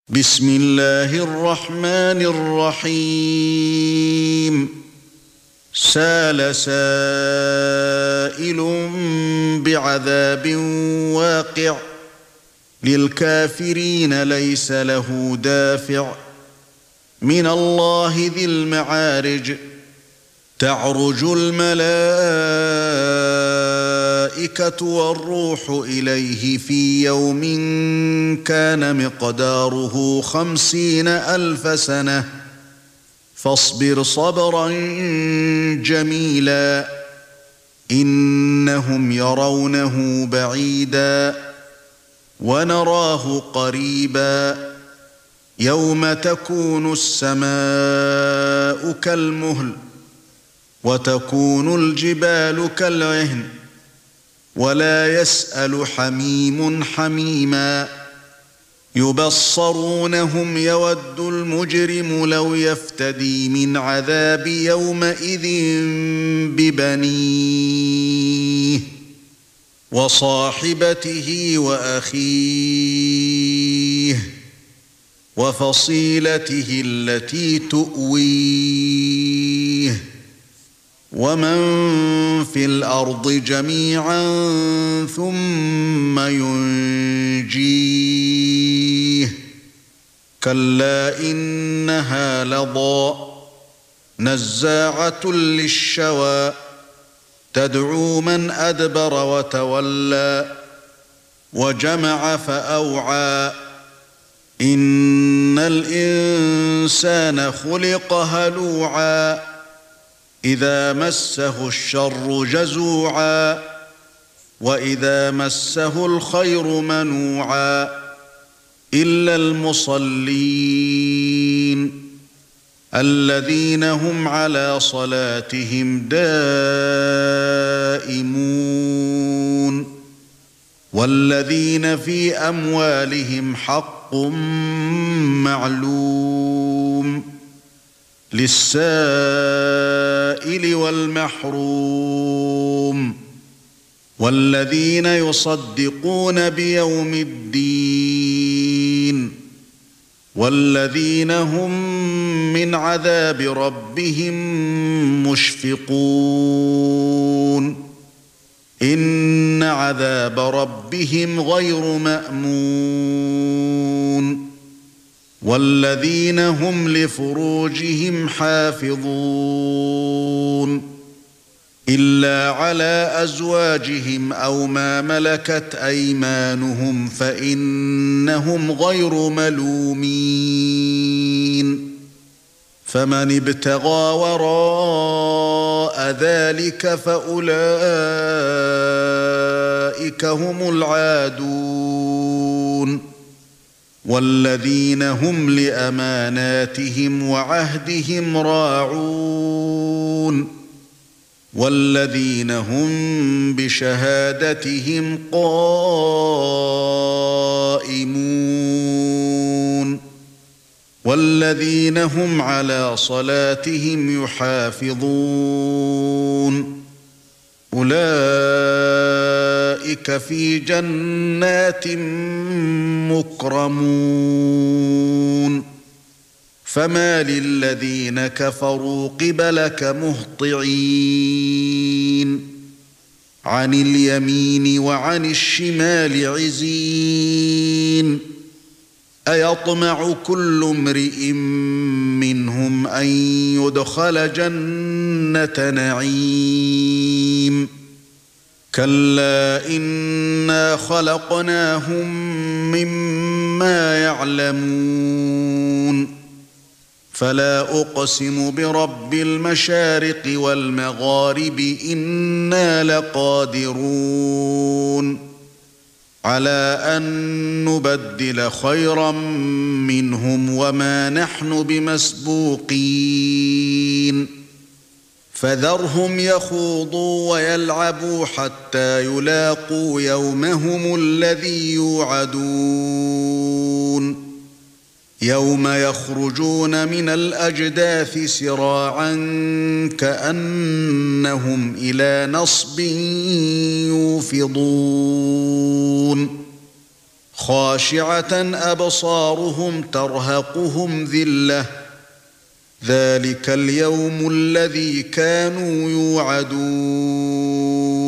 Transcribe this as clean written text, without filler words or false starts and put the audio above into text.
بسم الله الرحمن الرحيم سال سائل بعذاب واقع للكافرين ليس له دافع من الله ذي المعارج تعرج الملائكة والروح إليه في يوم كان مقداره 50,000 سنة فاصبر صبرا جميلا إنهم يرونه بعيدا ونراه قريبا يوم تكون السماء كالمهل وتكون الجبال كالعهن ولا يسأل حميم حميما يبصرونهم يود المجرم لو يفتدي من عذاب يومئذ ببنيه وصاحبته وأخيه وفصيلته التي تؤويه ومن في الأرض جميعا ثم ينجيه كلا إنها لظى نزاعة للشوى تدعو من أدبر وتولى وجمع فأوعى إن الإنسان خلق هلوعا إذا مسه الشر جزوعا وإذا مسه الخير منوعا إلا المصلين الذين هم على صلاتهم دائمون والذين في أموالهم حق معلوم للسائل والمحروم والذين يصدقون بيوم الدين والذين هم من عذاب ربهم مشفقون إن عذاب ربهم غير مأمون والذين هم لفروجهم حافظون إلا على أزواجهم أو ما ملكت أيمانهم فإنهم غير ملومين فمن ابتغى وراء ذلك فأولئك هم العادون والذين هم لأماناتهم وعهدهم راعون والذين هم بشهادتهم قائمون والذين هم على صلاتهم يحافظون أولئك في جنات مكرمون فما للذين كفروا قبلك مهطعين عن اليمين وعن الشمال عزين أيطمع كل امرئ منهم أن يدخل جنة نعيم كلا إنا خلقناهم مما يعلمون فلا أقسم برب المشارق والمغارب إنا لقادرون على أن نبدل خيرا منهم وما نحن بمسبوقين فذرهم يخوضوا ويلعبوا حتى يلاقوا يومهم الذي يوعدون يوم يخرجون من الأجداث سراعا كأنهم إلى نصب يوفضون خاشعة أبصارهم ترهقهم ذلة ذلك اليوم الذي كانوا يوعدون